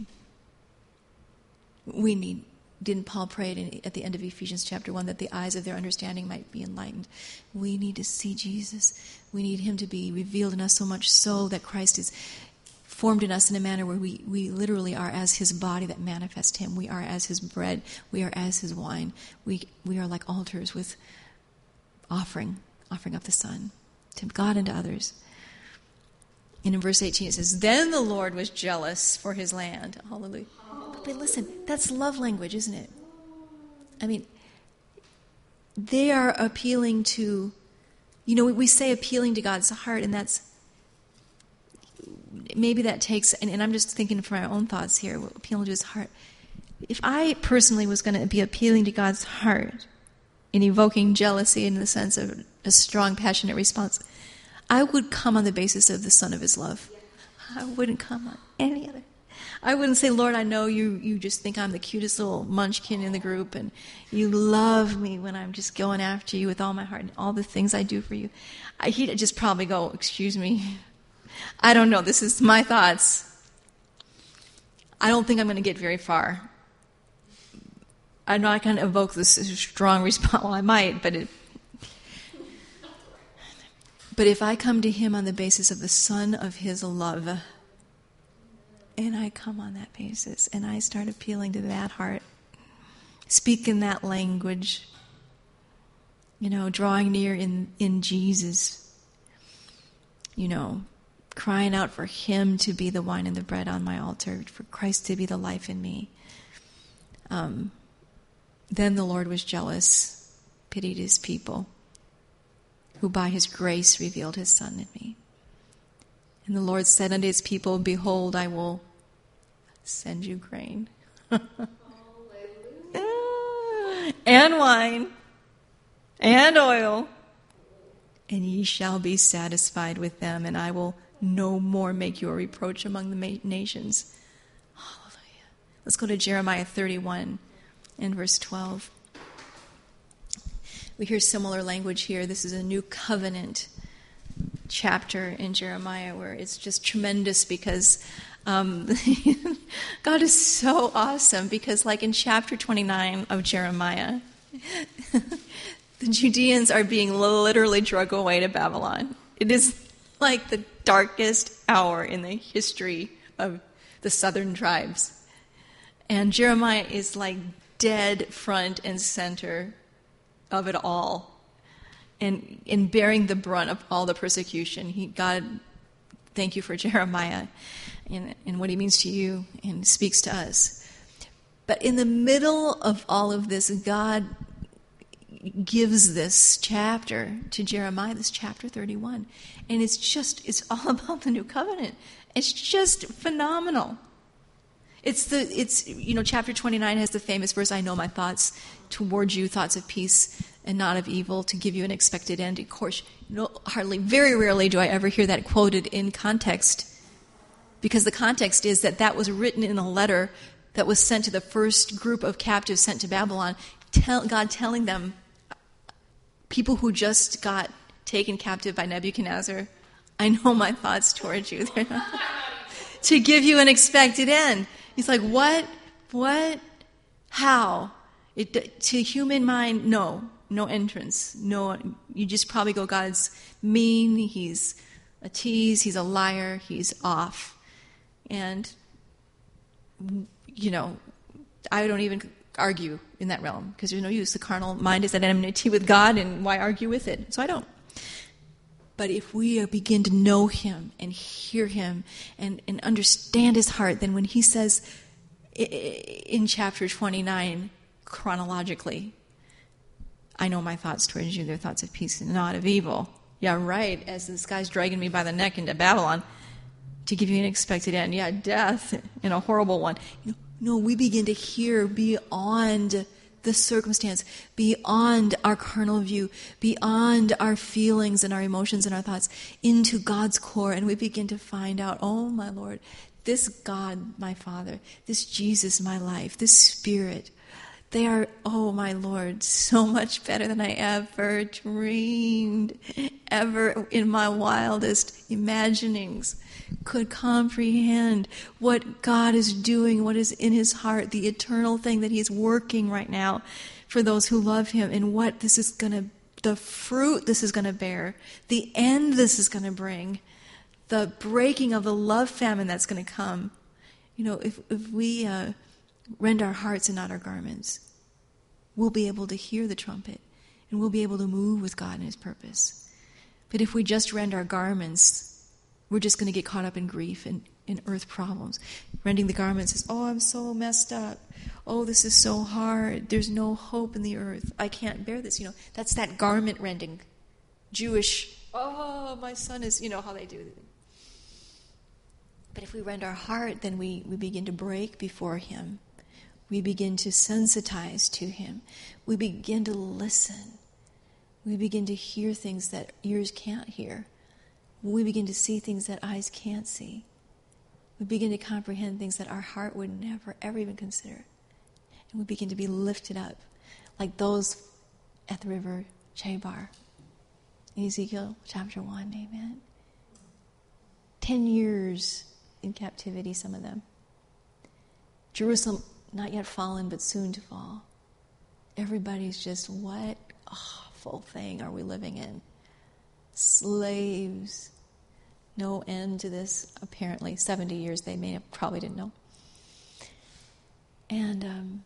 didn't Paul pray at the end of Ephesians chapter 1 that the eyes of their understanding might be enlightened? We need to see Jesus. We need him to be revealed in us, so much so that Christ is formed in us in a manner where we literally are as his body that manifests him. We are as his bread. We are as his wine. We are like altars with offering up the Son to God and to others. And in verse 18 it says, then the Lord was jealous for his land. Hallelujah. But listen, that's love language, isn't it? I mean, they are appealing to, we say appealing to God's heart, and that's, maybe that takes, and I'm just thinking from my own thoughts here, appealing to his heart. If I personally was going to be appealing to God's heart and evoking jealousy in the sense of a strong, passionate response, I would come on the basis of the Son of his love. I wouldn't come on any other. I wouldn't say, Lord, I know you just think I'm the cutest little munchkin in the group, and you love me when I'm just going after you with all my heart and all the things I do for you. He'd just probably go, excuse me. I don't know. This is my thoughts. I don't think I'm going to get very far. I'm not going to evoke this strong response. Well, I might, but if I come to him on the basis of the Son of his love, and I come on that basis, and I start appealing to that heart, speaking that language, drawing near in Jesus, crying out for him to be the wine and the bread on my altar, for Christ to be the life in me. Then the Lord was jealous, pitied his people, who by his grace revealed his Son in me. And the Lord said unto his people, behold, I will send you grain. and wine and oil, and ye shall be satisfied with them, and I will no more make you a reproach among the nations. Hallelujah. Let's go to Jeremiah 31 and verse 12. We hear similar language here. This is a new covenant chapter in Jeremiah where it's just tremendous because God is so awesome, because like in chapter 29 of Jeremiah, the Judeans are being literally dragged away to Babylon. It is like the darkest hour in the history of the southern tribes. And Jeremiah is like dead front and center of it all, and in bearing the brunt of all the persecution. God, thank you for Jeremiah and what he means to you and speaks to us. But in the middle of all of this, God gives this chapter to Jeremiah, this chapter 31, and it's all about the new covenant. It's just phenomenal. Chapter 29 has the famous verse, I know my thoughts towards you, thoughts of peace and not of evil, to give you an expected end. Of course, very rarely do I ever hear that quoted in context, because the context is that was written in a letter that was sent to the first group of captives sent to Babylon, God telling them, people who just got taken captive by Nebuchadnezzar, I know my thoughts towards you. To give you an expected end. He's like, what? How? To human mind, no entrance. No, you just probably go, God's mean, he's a tease, he's a liar, he's off. And, I don't even argue in that realm, because there's no use. The carnal mind is at enmity with God, and why argue with it? So I don't. But if we begin to know him and hear him and understand his heart, then when he says in chapter 29, chronologically, I know my thoughts towards you, they're thoughts of peace and not of evil. Yeah, right, as this guy's dragging me by the neck into Babylon to give you an expected end. Yeah, death, and a horrible one. No, we begin to hear beyond the circumstance, beyond our carnal view, beyond our feelings and our emotions and our thoughts, into God's core, and we begin to find out, oh my Lord, this God, my Father, this Jesus, my life, this Spirit, they are, oh my Lord, so much better than I ever dreamed, ever in my wildest imaginings could comprehend what God is doing, what is in his heart, the eternal thing that he's working right now for those who love him, and what this is going to, the fruit this is going to bear, the end this is going to bring, the breaking of the love famine that's going to come. If we rend our hearts and not our garments, we'll be able to hear the trumpet, and we'll be able to move with God and his purpose. But if we just rend our garments, we're just going to get caught up in grief and in earth problems. Rending the garments is, oh, I'm so messed up. Oh, this is so hard. There's no hope in the earth. I can't bear this. That's that garment rending. Jewish, oh, my son is, how they do it. But if we rend our heart, then we begin to break before him. We begin to sensitize to him. We begin to listen. We begin to hear things that ears can't hear. We begin to see things that eyes can't see. We begin to comprehend things that our heart would never, ever even consider. And we begin to be lifted up like those at the river Chebar. Ezekiel chapter 1, amen. 10 years in captivity, some of them. Jerusalem, not yet fallen, but soon to fall. Everybody's just, what awful thing are we living in? Slaves. No end to this, apparently. 70 years, they probably didn't know. And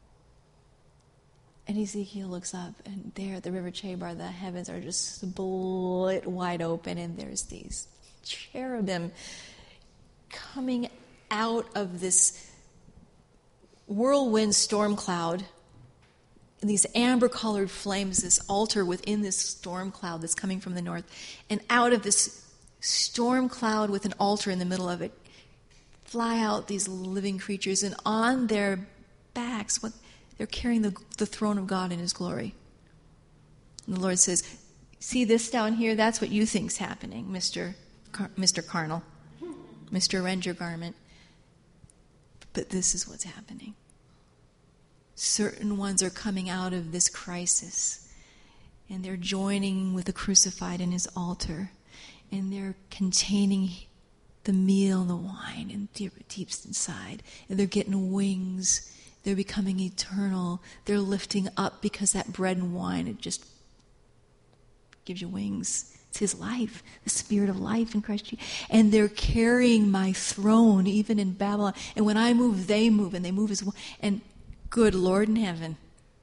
Ezekiel looks up, and there at the river Chebar, the heavens are just split wide open, and there's these cherubim coming out of this whirlwind storm cloud, and these amber-colored flames, this altar within this storm cloud that's coming from the north. And out of this storm cloud with an altar in the middle of it, fly out these living creatures, and on their backs, They're carrying the throne of God in His glory. And the Lord says, see this down here? That's what you think's happening, Mr. Carnal, Mr. Rend Your Garment. But this is what's happening. Certain ones are coming out of this crisis, and they're joining with the crucified in His altar, and they're containing the meal and the wine and deep inside, and they're getting wings. They're becoming eternal. They're lifting up because that bread and wine, it just gives you wings. It's His life, the Spirit of life in Christ Jesus. And they're carrying my throne even in Babylon. And when I move, they move, and they move as well. And good Lord in heaven,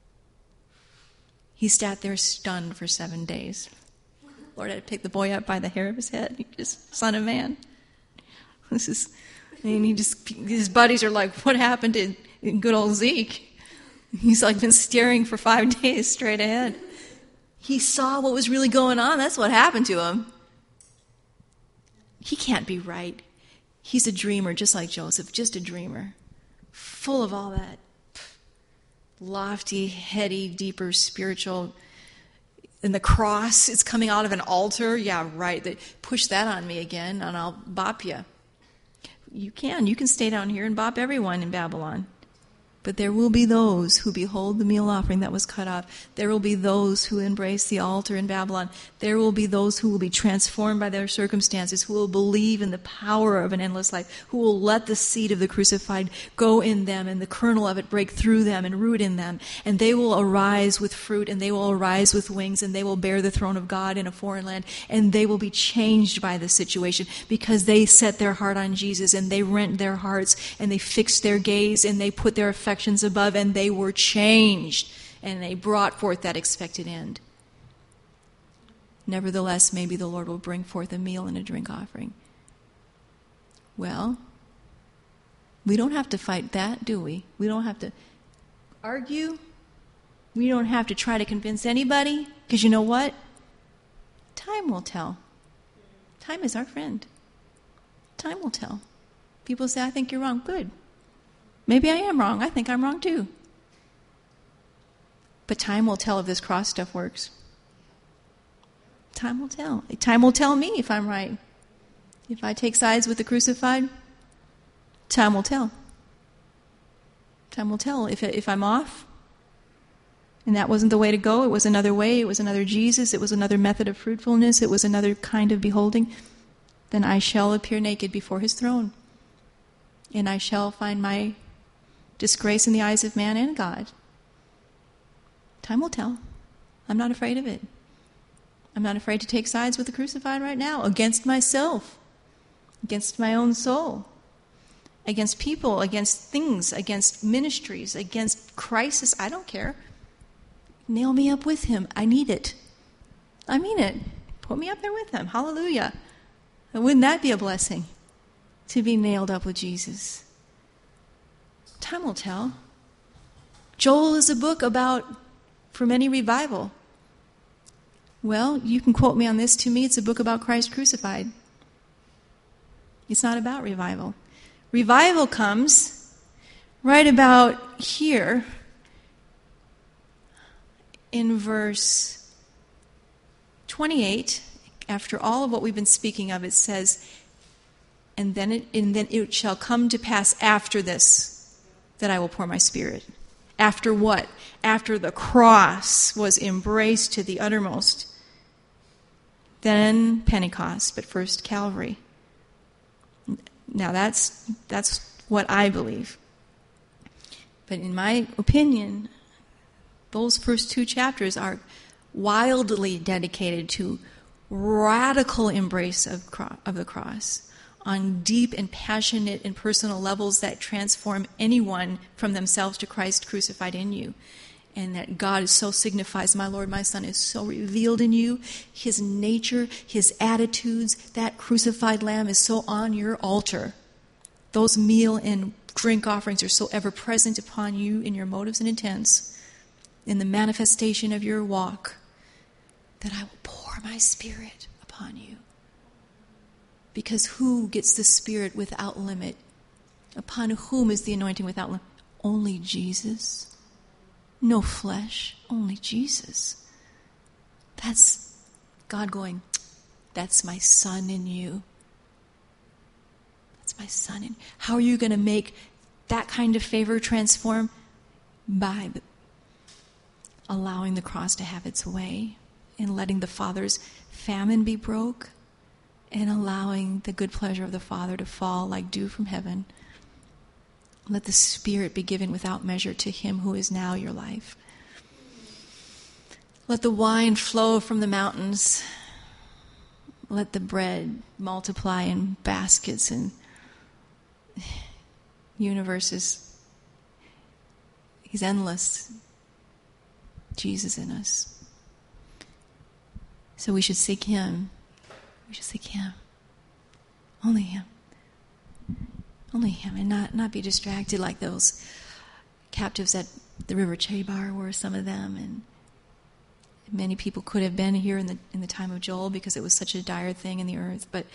he sat there stunned for 7 days. Lord had to pick the boy up by the hair of his head. He just, Son of Man. His buddies are like, what happened to good old Zeke? He's like been staring for 5 days straight ahead. He saw what was really going on. That's what happened to him. He can't be right. He's a dreamer, just like Joseph, just a dreamer, full of all that lofty, heady, deeper spiritual. And the cross, it's coming out of an altar. Yeah, right. They push that on me again, and I'll bop you. You can stay down here and bop everyone in Babylon. But there will be those who behold the meal offering that was cut off. There will be those who embrace the altar in Babylon. There will be those who will be transformed by their circumstances, who will believe in the power of an endless life, who will let the seed of the crucified go in them and the kernel of it break through them and root in them. And they will arise with fruit, and they will arise with wings, and they will bear the throne of God in a foreign land, and they will be changed by the situation because they set their heart on Jesus, and they rent their hearts, and they fixed their gaze, and they put their affections above, and they were changed, and they brought forth that expected end. Nevertheless, maybe the Lord will bring forth a meal and a drink offering. Well, we don't have to fight that, do we? We don't have to argue. We don't have to try to convince anybody, because you know what? Time will tell. Time is our friend. Time will tell. People say, I think you're wrong. Good. Maybe I am wrong. I think I'm wrong too. But time will tell if this cross stuff works. Time will tell. Time will tell me if I'm right. If I take sides with the crucified, time will tell. Time will tell if I'm off. And that wasn't the way to go. It was another way. It was another Jesus. It was another method of fruitfulness. It was another kind of beholding. Then I shall appear naked before His throne. And I shall find my disgrace in the eyes of man and God. Time will tell. I'm not afraid of it. I'm not afraid to take sides with the crucified right now, against myself, against my own soul, against people, against things, against ministries, against crisis. I don't care. Nail me up with Him. I need it. I mean it. Put me up there with Him. Hallelujah. And wouldn't that be a blessing, to be nailed up with Jesus? Time will tell. Joel is a book for many, revival. Well, you can quote me on this. To me, it's a book about Christ crucified. It's not about revival. Revival comes right about here in verse 28. After all of what we've been speaking of, it says, and then it shall come to pass after this that I will pour my Spirit. After what? After the cross was embraced to the uttermost. Then Pentecost, but first Calvary. Now that's what I believe. But in my opinion, those first 2 chapters are wildly dedicated to radical embrace of the cross, on deep and passionate and personal levels that transform anyone from themselves to Christ crucified in you. And that God so signifies, my Lord, my Son is so revealed in you. His nature, His attitudes, that crucified Lamb is so on your altar. Those meal and drink offerings are so ever present upon you in your motives and intents, in the manifestation of your walk, that I will pour my Spirit upon you. Because who gets the Spirit without limit? Upon whom is the anointing without limit? Only Jesus. No flesh, only Jesus. That's God going, that's my son in you. That's my son in you. How are you going to make that kind of favor transform? By allowing the cross to have its way and letting the Father's famine be broke and allowing the good pleasure of the Father to fall like dew from heaven. Let the Spirit be given without measure to Him who is now your life. Let the wine flow from the mountains. Let the bread multiply in baskets and universes. He's endless. Jesus in us. So we should seek Him. We should seek Him. Only Him. Only Him. And not be distracted like those captives at the river Chebar were, some of them. And many people could have been here in the time of Joel because it was such a dire thing in the earth. But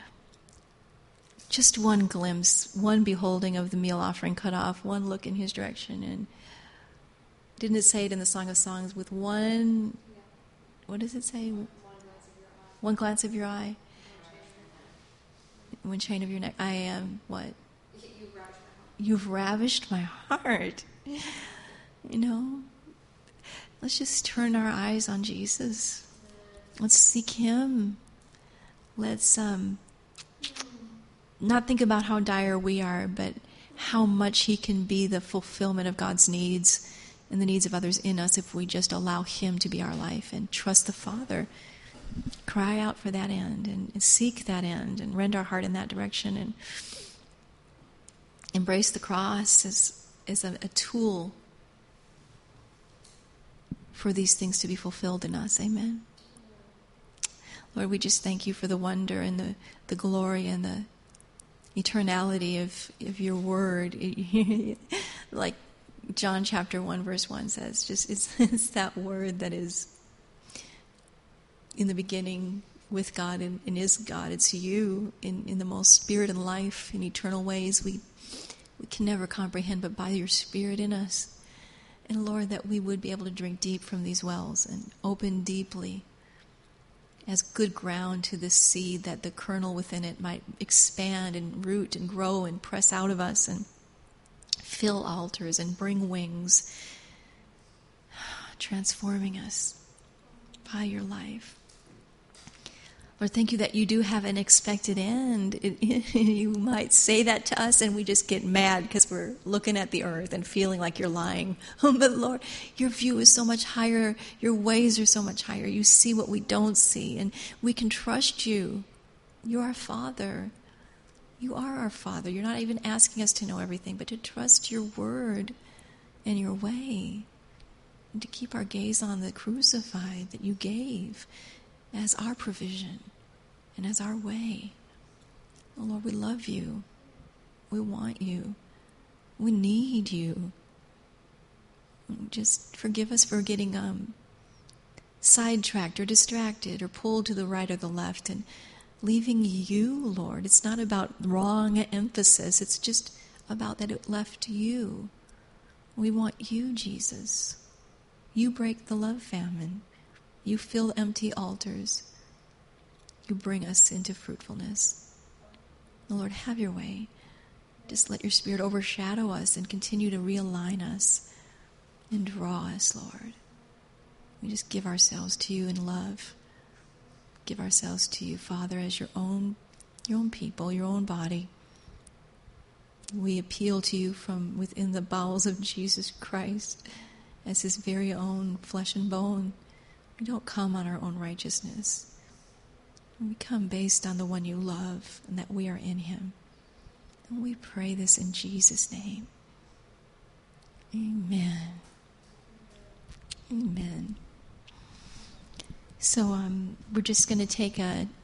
just one glimpse, one beholding of the meal offering cut off, one look in His direction. And didn't it say it in the Song of Songs, with one, what does it say? One glance of your eye. One chain of your neck. I am what? You've ravished my heart. You know? Let's just turn our eyes on Jesus. Let's seek Him. Let's not think about how dire we are, but how much He can be the fulfillment of God's needs and the needs of others in us if we just allow Him to be our life and trust the Father. Cry out for that end and seek that end and rend our heart in that direction and embrace the cross as a tool for these things to be fulfilled in us. Amen. Lord, we just thank You for the wonder and the glory and the eternality of Your word. Like John chapter 1 verse 1 says, just it's that word that is in the beginning with God and is God. It's You in the most spirit and life in eternal ways we can never comprehend, but by Your Spirit in us. And Lord, that we would be able to drink deep from these wells and open deeply as good ground to this seed, that the kernel within it might expand and root and grow and press out of us and fill altars and bring wings, transforming us by Your life. Lord, thank You that You do have an expected end. You might say that to us and we just get mad because we're looking at the earth and feeling like You're lying. But Lord, Your view is so much higher. Your ways are so much higher. You see what we don't see, and we can trust You. You're our Father. You are our Father. You're not even asking us to know everything, but to trust Your word and Your way, and to keep our gaze on the crucified that You gave as our provision and as our way. Oh Lord, we love You. We want You. We need You. Just forgive us for getting sidetracked or distracted or pulled to the right or the left and leaving You, Lord. It's not about wrong emphasis. It's just about that it left You. We want You, Jesus. You break the love famine. You fill empty altars. You bring us into fruitfulness. Oh Lord, have Your way. Just let Your Spirit overshadow us and continue to realign us and draw us, Lord. We just give ourselves to You in love. Give ourselves to You, Father, as Your own people, Your own body. We appeal to You from within the bowels of Jesus Christ as His very own flesh and bone. We don't come on our own righteousness. We come based on the one You love and that we are in Him. And we pray this in Jesus' name. Amen. Amen. So we're just going to take a